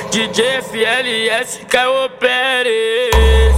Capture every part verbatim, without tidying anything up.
D J F L S Caio Pérez.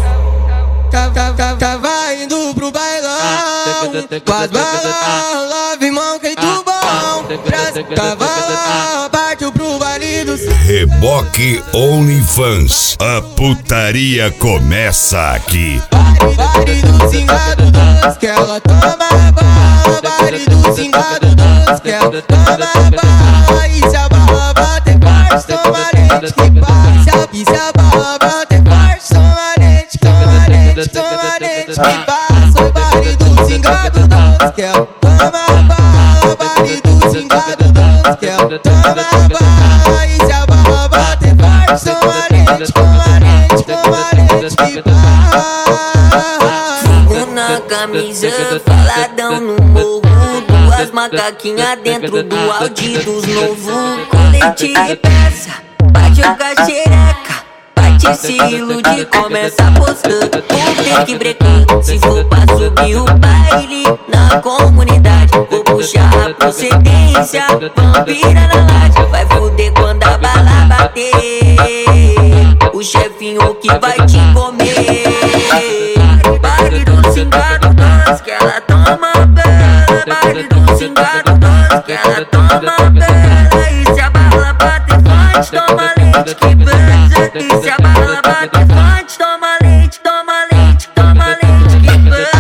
Tava indo pro bailão com as balas, love monkey tubão. Tava lá, partiu pro baile do Reboque OnlyFans. A putaria começa aqui. baile do cingado doce que ela toma bala. Baile do cingado doce que ela toma bala. E se a bala bater forte, toma lente que passa. E se a bala bater forte, toma lente, toma lente, toma lente que passa. O baile do cingado doce que ela toma bala. Baile do cingado doce que ela toma bala. E se a bala bater forte, toma lente, toma lente, toma lente que passa. Fogo na camisa, faladão no morro. Duas macaquinhas dentro do Audi dos novo. Colete de peça, pra jogar xereca. Bate se ilude, começa postando. Vou ter que brecar, se for pra subir o baile na comunidade. Vou puxar a procedência, vampira na laje. Vai foder quando a bala bater. O chefinho que vai te comer. Baile do cingado doce que ela toma bela. Baile do cingado doce que ela toma bela. E se a bala bater forte, toma lente que pesa. E se a bala bater forte, toma lente, toma lente, toma lente que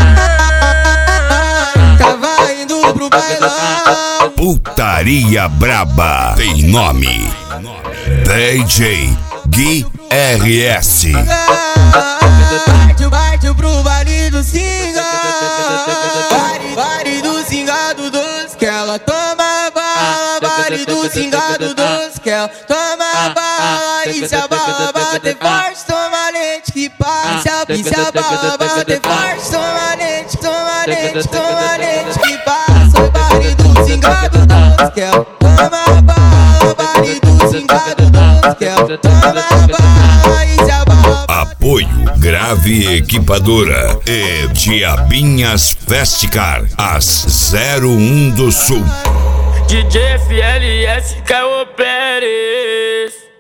pesa. Tava indo pro bailão. Putaria braba tem nome. D J Gui R S. Partiu, partiu pro baile do cingado. Baile, baile do cingado doce que ela toma bala. Baile do cingado doce que ela toma bala. E se a bala bater forte, toma lente que passa. E se a bala bater forte, toma lente, toma lente, toma lente que passa. O baile do cingado doce que ela toma bala. Baile do cingado doce que ela toma bala. E se a bala Apoio Grave Equipadora e Diabinhas Festcar, as zero um do Sul. D J F L S Caio Pérez.